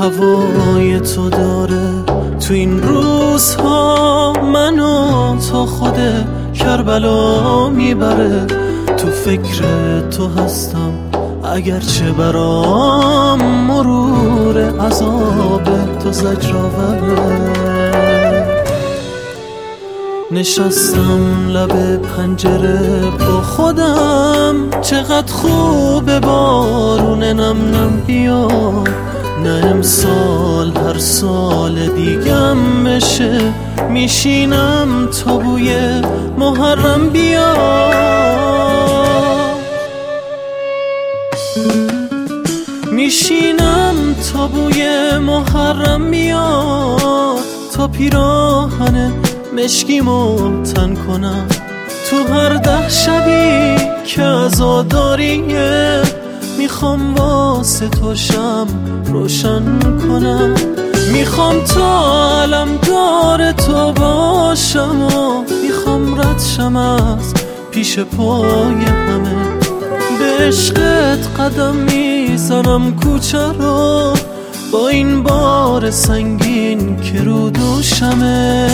هوای تو داره تو این روزها منو تا خود کربلا میبره. تو فکر تو هستم اگرچه برام مرور عذاب تو زجرآوره. نشستم لب پنجره با خودم، چقدر خوبه بارون نم نم بیاد. نه امسال هر سال دیگم بشه، میشینم تا بوی محرم بیاد. میشینم تا بوی محرم بیاد، تا پیراهن مشکیمو تن کنم. تو هر 10 شبی که عزاداریه، میخوام واسه تو شم روشن کنم. میخوام تا علمدار تو باشم و میخوام رد شم از پیش پای همه. به عشقت قدم میزنم کوچه رو، با این بار سنگین که رو دوشمه.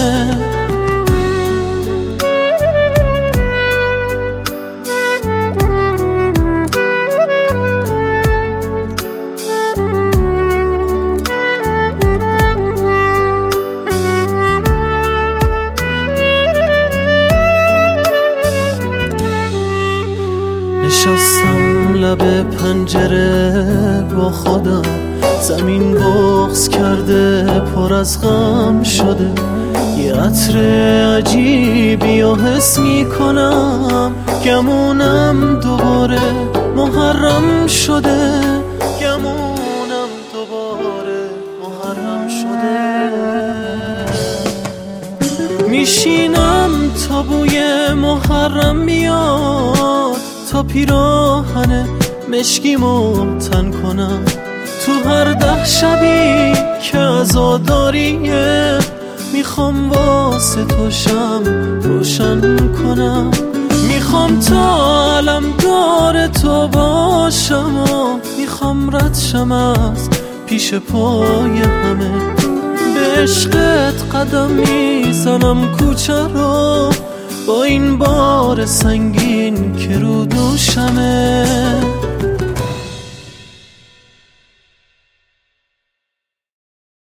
نشستم لب پنجره با خودم، زمین بغض کرده پر از غم شده. یه عطر عجیبی و حس میکنم، گمونم دوباره محرم شده. گمونم دوباره محرم شده. میشینم تا بوی محرم میاد، تا پیراهن مشکیمو تن کنم. تو هر 10 شبی که عزاداریه، میخوام واسه تو شم روشن کنم. میخوام تا علمدار تو باشم و میخوام رد شم از پیش پای همه. به عشقت قدم میزنم کوچه رو، با این بار سنگین که